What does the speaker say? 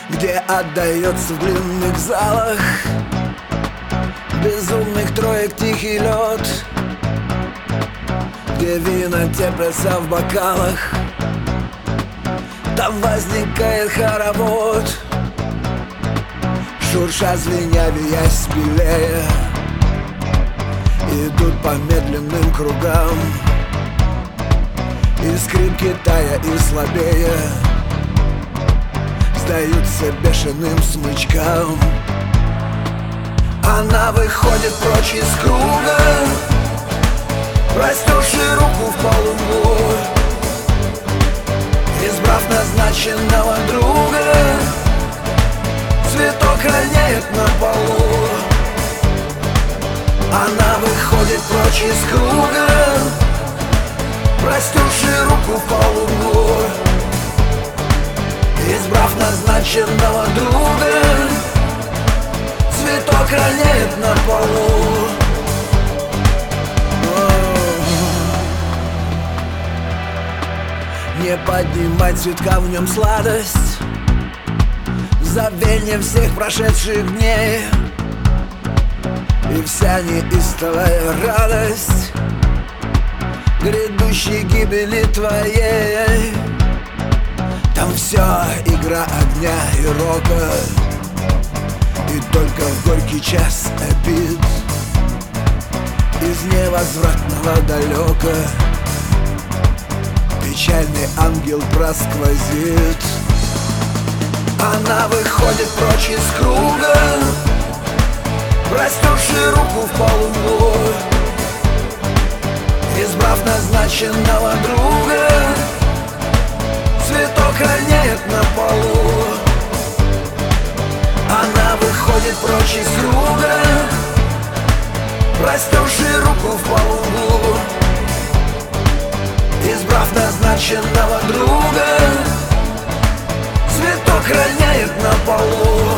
где отдается в длинных залах безумных троек тихий лед, где вина теплятся в бокалах. Там возникает хоровод, шурша, звеня, виясь белее, идут по медленным кругам, и скрипки тая и слабее сдаются бешеным смычкам. Она выходит прочь из круга, простерши руку в полумглу, избрав назначенного друга, цветок роняет на полу. Она выходит прочь из круга, простерши руку в полумглу, избрав назначенного друга, цветок роняет на полу. Не поднимать цветка, в нем сладость, забвение всех прошедших дней, и вся неистовая радость грядущей гибели твоей. Там все игра огня и рока, и только в горький час обид из невозвратного далека печальный ангел просквозит. Она выходит прочь из круга, простерши руку в полумглу, избрав назначенного друга, цветок роняет на полу. Она выходит прочь из круга, простерши руку в полумглу, избрав назначенного друга, цветок роняет на полу.